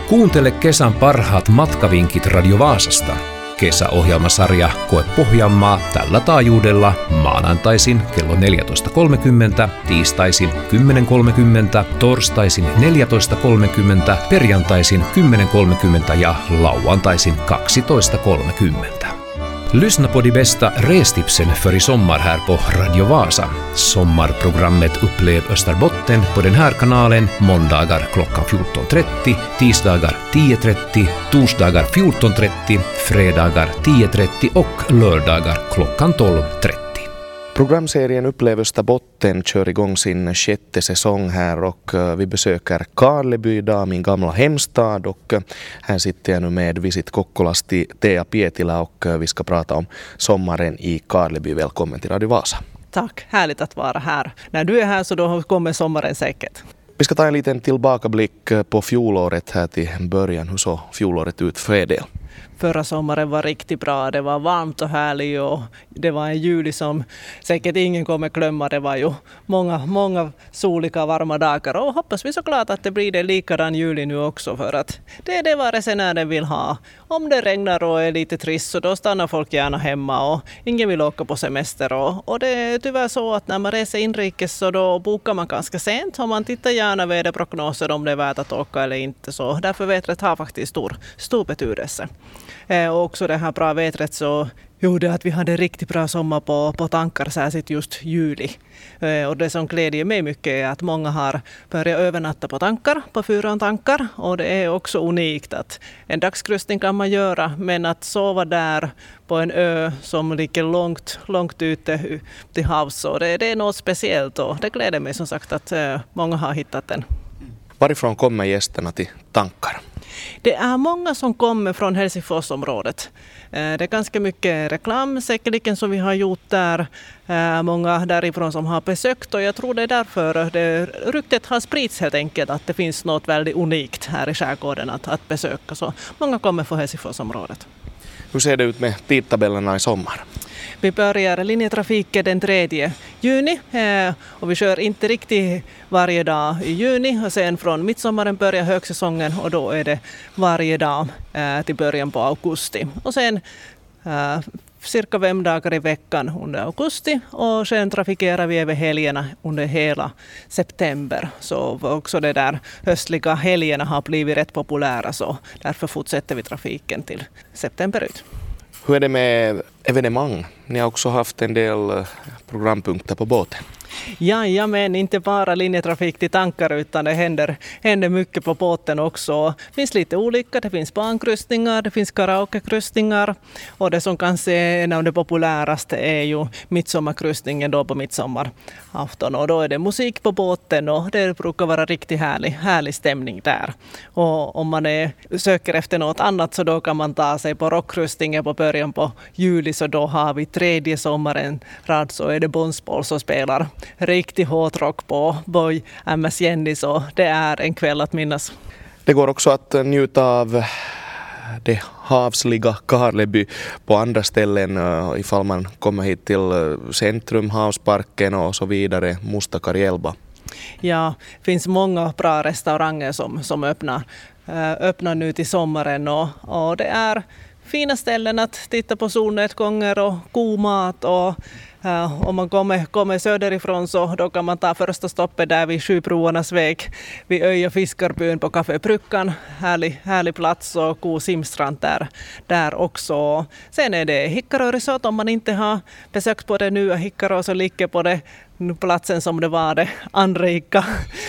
Kuuntele kesän parhaat matkavinkit Radio Vaasasta. Kesäohjelmasarja Koe Pohjanmaa tällä taajuudella maanantaisin kello 14.30, tiistaisin 10.30, torstaisin 14.30, perjantaisin 10.30 ja lauantaisin 12.30. Lyssna på de bästa restipsen för i sommar här på Radio Vasa. Sommarprogrammet Upplev Österbotten på den här kanalen måndagar klockan 14.30, tisdagar 10.30, torsdagar 14.30, fredagar 10.30 och lördagar klockan 12.30. Programserien Upplev Österbotten kör igång sin 6:e säsong här och vi besöker Karleby idag, min gamla hemstad, och här sitter jag nu med Visit Kokkolasti Tea Pietilä och vi ska prata om sommaren i Karleby. Välkommen till Radio Vasa. Tack, härligt att vara här. När du är här så då kommer sommaren säkert. Vi ska ta en liten tillbakablick på fjolåret här till början. Hur såg fjolåret ut för er del? Förra sommaren var riktigt bra. Det var varmt och härligt och det var en juli som säkert ingen kommer glömma. Det var ju många soliga varma dagar och hoppas vi såklart att det blir det likadan juli nu också, för att det är det vad resenären vill ha. Om det regnar och är lite trist så då stannar folk gärna hemma och ingen vill åka på semester. Och det är tyvärr så att när man reser inrikes så då bokar man ganska sent och man tittar gärna väderprognoser om det är värt att åka eller inte. Så därför vädret har faktiskt stor betydelse. Och också det här bra vädret så gjorde att vi hade riktigt bra sommar på tankar, särskilt just juli. Och det som glädjer mig mycket är att många har börjat övernatta på tankar, på Fyron tankar. Och det är också unikt att en dagskryssning kan man göra, men att sova där på en ö som ligger långt ute till havs, så det är något speciellt och det gläder mig som sagt att många har hittat den. Varifrån kommer gästerna till tankar? Det är många som kommer från Helsingforsområdet. Det är ganska mycket reklam säkerligen som vi har gjort där. Många därifrån som har besökt, och jag tror det är därför det ryktet har spritts helt enkelt att det finns något väldigt unikt här i skärgården att besöka. Så många kommer från Helsingforsområdet. Hur ser det ut med tidtabellerna i sommar? Vi börjar linjetrafiken den 3 juni och vi kör inte riktigt varje dag i juni, och sen från midsommaren börjar högsäsongen och då är det varje dag till början på augusti. Och sen cirka 5 dagar i veckan under augusti och sen trafikerar vi över helgerna under hela september. Så också det där höstliga helgerna har blivit rätt populära, så därför fortsätter vi trafiken till september ut. Hur är det med evenemang? Ni har också haft en del programpunkter på båten. Ja, men inte bara linjetrafik till tankar utan det händer mycket på båten också. Det finns lite olika, det finns barnkryssningar, det finns karaokekryssningar och det som kanske är en av de populäraste är ju midsommarkryssningen då på midsommarafton, och då är det musik på båten och det brukar vara riktigt härlig stämning där. Och om man söker efter något annat så då kan man ta sig på rockkryssningen på början på juli, så då har vi 3:e sommaren rad så är det Bonspol som spelar riktigt hårt rock på Boy MS Jenny, så det är en kväll att minnas. Det går också att njuta av det havsliga Karleby på andra ställen ifall man kommer hit till centrum, havsparken och så vidare, Musta Karjelba. Ja, det finns många bra restauranger som öppnar nu till sommaren och det är fina ställen att titta på solnedgångar och god mat, och om man kommer söderifrån så då kan man ta första stoppet där vid Sjöbroarnas väg vid Öja Fiskarbyn på Café Bryggan. Härlig plats och god simstrand där också. Sen är det Hickarö Resort om man inte har besökt på det nya Hickarö, så ligger på det platsen som det var det anrika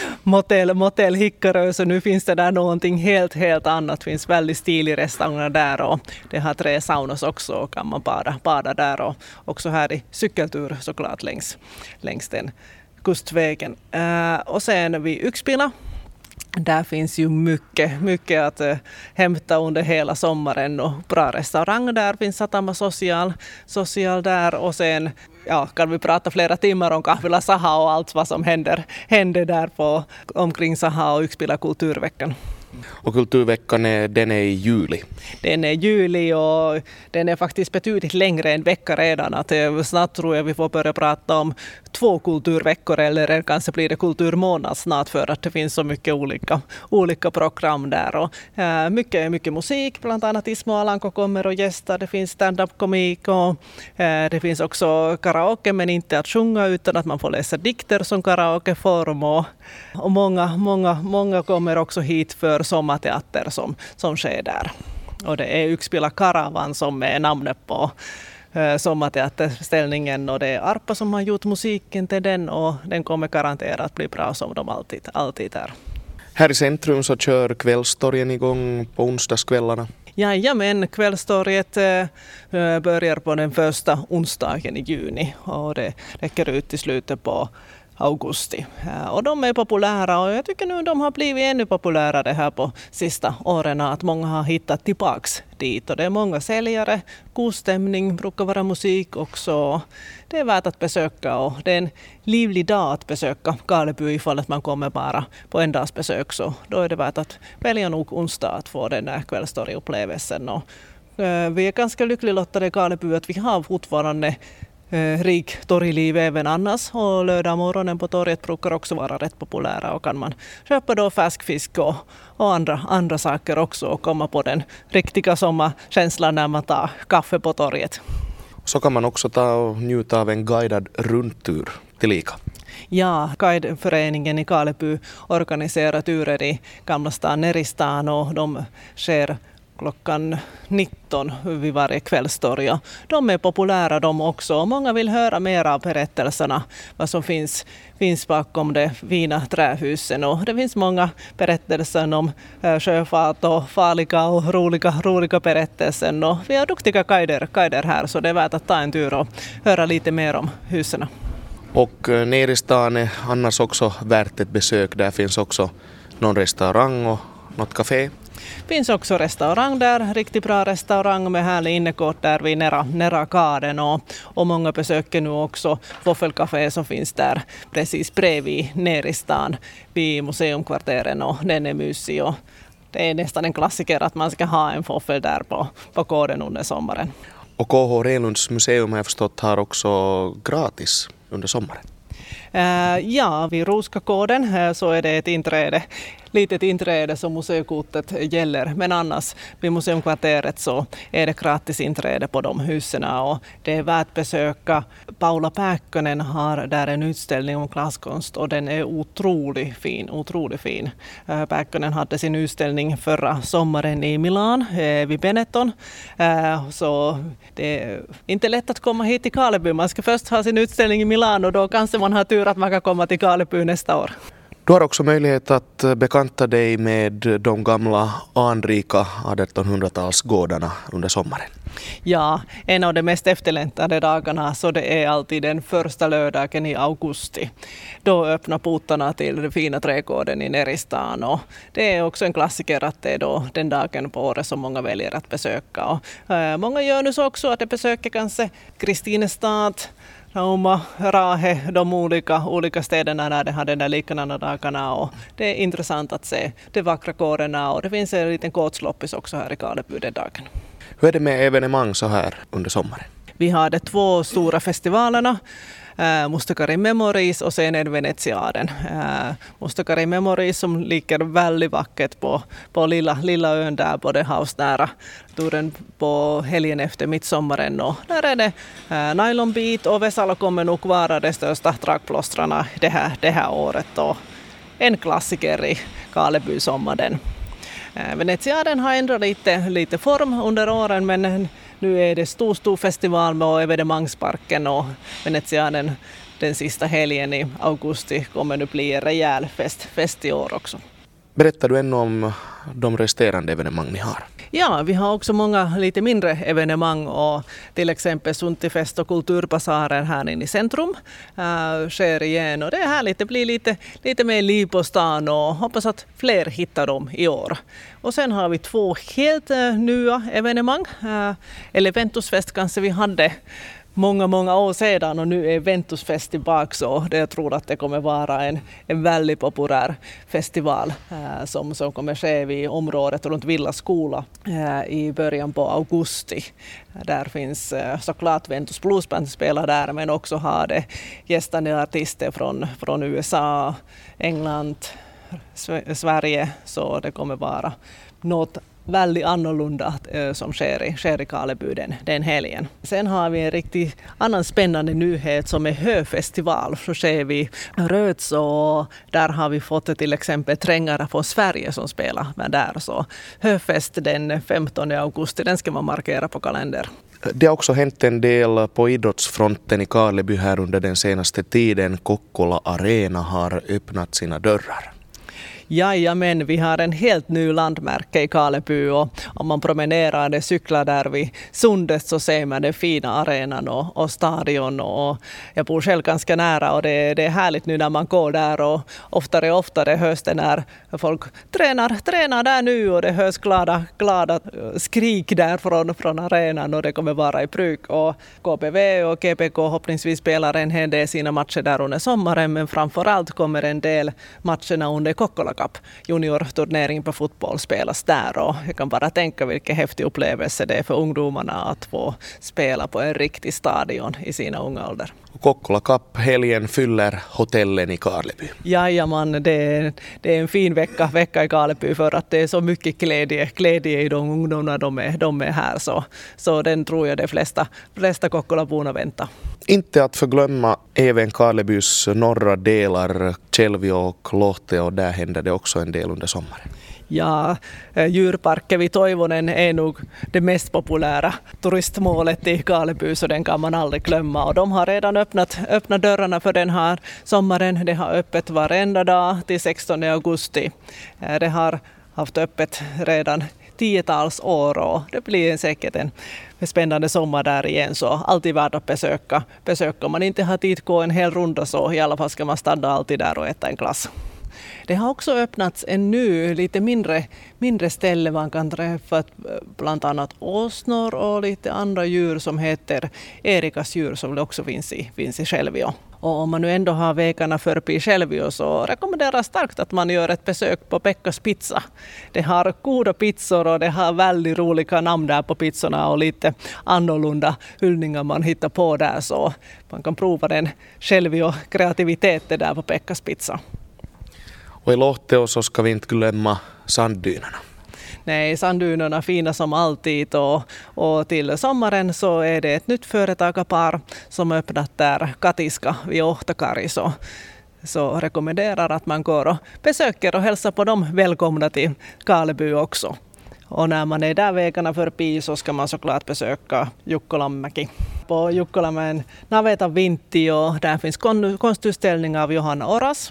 motell Hickarö, så nu finns det där någonting helt annat. Det finns väldigt stilig restauranger där och det har 3 saunas också och kan man bada där, och också här i cykeltur såklart längs den kustvägen. Och sen vid Yxpila, där finns ju mycket att hämta under hela sommaren och bra restaurang där. Finns Satama social där, och sen kan vi prata flera timmar om Kahvila Saha och allt vad som händer där på omkring Saha och Yxpila kulturveckan. Och kulturveckan den är i juli. Den är juli och den är faktiskt betydligt längre än vecka redan. Att snart tror jag vi får börja prata om 2 kulturveckor eller kanske blir det kulturmånad snart för att det finns så mycket olika program där. Och, mycket musik, bland annat Ismo Alanko kommer och gästar. Det finns stand-up-komik och det finns också karaoke, men inte att sjunga utan att man får läsa dikter som karaokeform. Och många kommer också hit för sommarteater som sker där. Och det är Ykspila Karavan som är namnet på sommarteaterställningen, och det är Arpa som har gjort musiken till den, och den kommer garanterat att bli bra som de alltid är. Här i centrum så kör kvällstorgen igång på onsdagskvällarna. Jajamän, kvällstorget börjar på den första onsdagen i juni och det räcker ut till slutet på augusti. Och de är populära, och jag tycker nu de har blivit ännu populärare här på sista åren, att många har hittat tillbaks dit. Och det är många säljare, god stämning, brukar vara musik också. Det är värt att besöka, och det är en livlig dag att besöka Karleby ifall att man kommer bara på en dags besök. Så då är det värt att välja nog onsdag att få den där kvällstorgupplevelsen. Och vi är ganska lyckliga lottade i Karleby att vi har fortfarande rik torgliv även annars, och lördag morgonen på torget brukar också vara rätt populära, och kan man köpa då färskfisk och andra saker också och komma på den riktiga sommarkänslan när man tar kaffe på torget. Så kan man också ta och njuta av en guidad rundtur tillika. Ja, guideföreningen i Karleby organiserar turer i Gamla stan, Neristan, och de sker klockan 19 vid varje kvällstorg. De är populära de också. Många vill höra mer av berättelserna, vad som finns bakom de fina trähusen. Och det finns många berättelser om sjöfart och farliga och roliga berättelser. Och vi har duktiga guider här, så det är värt att ta en tur och höra lite mer om husen. Och nere i stan är annars också värt ett besök. Där finns också någon restaurang och något café. Det finns också restaurang där, riktigt bra restaurang med härlig innekort där vid nära kaden, och många besöker nu också Våffelcafé som finns där precis bredvid nere i stan vid museumkvarteren, och den är mysig, och det är nästan en klassiker att man ska ha en våffel där på kaden under sommaren. Och KH Renlunds museum har jag förstått har också gratis under sommaren. Ja, vid Roskakoden så är det ett litet inträde som museikortet gäller, men annars vid museumkvarteret så är det gratis inträde på de husen, och det är värt besöka. Paula Pääkkönen har där en utställning om glaskonst, och den är otroligt fin. Pääkkönen hade sin utställning förra sommaren i Milan vid Benetton, så det är inte lätt att komma hit till Karleby. Man ska först ha sin utställning i Milan, och då kanske man har tur att man kan komma till Karleby nästa år. Du har också möjlighet att bekanta dig med de gamla anrika 1800-talsgårdarna under sommaren. Ja, en av de mest efterlängtade dagarna, så det är alltid den första lördagen i augusti. Då öppnar portarna till den fina trädgården i Neristan, och det är också en klassiker att det är då den dagen på året som många väljer att besöka. Och många gör nu så också att de besöker kanske Kristinestad, Rauma, Rahe, de olika städerna där de har den där liknande dagarna, och det är intressant att se de vackra kårerna, och det finns en liten kåtsloppis också här i Karleby den dagen. Hur är det med evenemang så här under sommaren? Vi har de 2 stora festivalerna, Mustakari Memories och sen är det Venetsiaden. Mustakari Memories som ligger väldigt vackert på lilla ön där på det havsnära turen på helgen efter midsommaren. Och där är det nylonbit, och Vesalo kommer nog vara de största dragplåstrarna det här året, och en klassiker i Karleby sommaren. Venetsiaden har ändrat lite form under åren, men nu är det stor festival med evenemangsparken, och Venetsiaden den sista helgen i augusti kommer nu bli en rejäl fest i år också. Berättar du ännu om de resterande evenemang ni har? Ja, vi har också många lite mindre evenemang, och till exempel Suntifest och kulturbasaren här inne i centrum sker igen, och det är härligt. Det blir lite mer liv på stan, och hoppas att fler hittar dem i år. Och sen har vi 2 helt nya evenemang. Eleventusfest kanske vi hade många år sedan och nu är Ventusfest tillbaka, så jag tror att det kommer vara en väldigt populär festival som kommer ske vid området runt Villa skola i början på augusti. Där finns såklart Ventus Bluesband spelar där, men också har det gästande artister från USA, England, Sverige, så det kommer vara något väldigt annorlunda som sker i Karleby den helgen. Sen har vi en riktigt annan spännande nyhet som är höfestival. Så sker vi Röds, och där har vi fått till exempel Trängare från Sverige som spelar med där. Så höfest den 15 augusti, den ska man markera på kalender. Det har också hänt en del på idrottsfronten i Karleby här under den senaste tiden. Kokkola Arena har öppnat sina dörrar. Jajamän, vi har en helt ny landmärke i Karleby, och om man promenerar eller cyklar där vid sundet så ser man den fina arenan och stadion, och jag bor själv ganska nära, och det är härligt nu när man går där, och oftare hörs det när folk tränar där nu, och det hörs glada skrik där från arenan, och det kommer vara i bruk, och KPV och GPK hoppningsvis spelar en hel del sina matcher där under sommaren, men framförallt kommer en del matcherna under Kokkola Cup, juniorturnering på fotboll, spelas där, och jag kan bara tänka vilken häftig upplevelse det är för ungdomarna att få spela på en riktig stadion i sina unga ålder. Kokkola Cup-helgen fyller hotellen i Karleby. Jajamän, det är en fin vecka i Karleby, för att det är så mycket glädje i de ungdomarna de är här, så den tror jag de flesta Kokkolaborna väntar. Inte att förglömma även Karlebys norra delar, Kälvi och Lohte, och där händer det också en del under sommaren. Ja, djurparken vid Toivonen är nog det mest populära turistmålet i Karleby, så den kan man aldrig glömma. Och de har redan öppnat dörrarna för den här sommaren. Det har öppet varenda dag till 16 augusti. Det har haft öppet redan 10-tals år, och det blir säkert en spännande sommar där igen, så alltid värt att besöka. Om man inte har tid att gå en hel runda, så i alla fall ska man stanna alltid där och äta en glass. Det har också öppnats en ny, lite mindre ställe man kan träffa bland annat åsnor och lite andra djur som heter Erikas djur, som det också finns i Skellefteå. Och om man nu ändå har vägarna förbi Skellefteå, så rekommenderar starkt att man gör ett besök på Pekkas pizza. Det har goda pizzor, och det har väldigt roliga namn där på pizzorna och lite annorlunda hyllningar man hittar på där, så man kan prova den Skellefteå kreativiteten där på Pekkas pizza. Och i Lohte så ska vi inte glömma sanddynerna. Nej, sanddynerna fina som alltid, och till sommaren så är det ett nytt företagarpar som öppnat där, Katiska vid Ohtakari, så rekommenderar att man går och besöker och hälsar på dem välkomna till Karleby också. Och när man är där vägarna förbi, så ska man såklart besöka Jukkolanmäki. På Jukkolanmäen Naveta Vintti, och där finns konstutställning av Johanna Oras.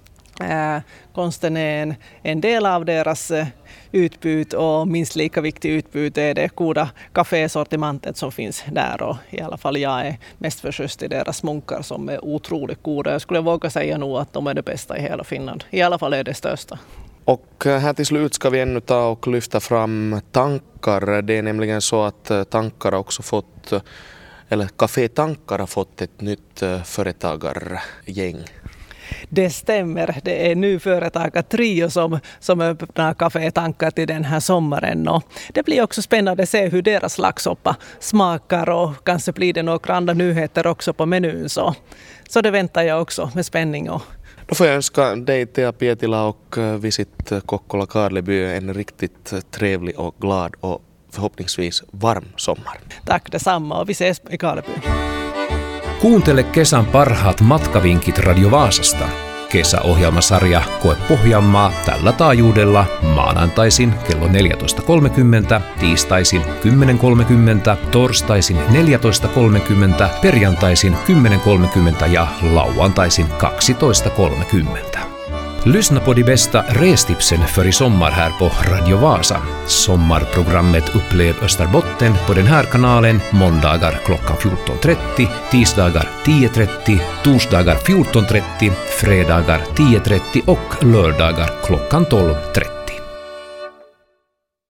Konsten är en del av deras utbud, och minst lika viktigt utbud är det goda kafésortimentet som finns där, och i alla fall jag är mest förtjust i deras munkar som är otroligt goda. Jag skulle våga säga nog att de är det bästa i hela Finland. I alla fall är det största. Och här till slut ska vi ännu ta och lyfta fram Tankar. Det är nämligen så att Tankar har också fått, eller Café Tankar har fått ett nytt företagargäng. Det stämmer. Det är nu företagartrio som öppnar Café Tankar till den här sommaren. Och det blir också spännande att se hur deras laxsoppa smakar, och kanske blir det några andra nyheter också på menyn. Så det väntar jag också med spänning. Då får jag önska dig, Tea Pietila, och Visit Kokkola Karleby en riktigt trevlig och glad och förhoppningsvis varm sommar. Tack detsamma, och vi ses i Karleby. Kuuntele kesän parhaat matkavinkit Radio Vaasasta. Kesäohjelmasarja Koe Pohjanmaa tällä taajuudella maanantaisin kello 14.30, tiistaisin 10.30, torstaisin 14.30, perjantaisin 10.30 ja lauantaisin 12.30. Lyssna på de bästa restipsen för i sommar här på Radio Vasa. Sommarprogrammet Upplev Österbotten på den här kanalen måndagar klockan 14.30, tisdagar 10.30, torsdagar 14.30, fredagar 10.30 och lördagar klockan 12.30.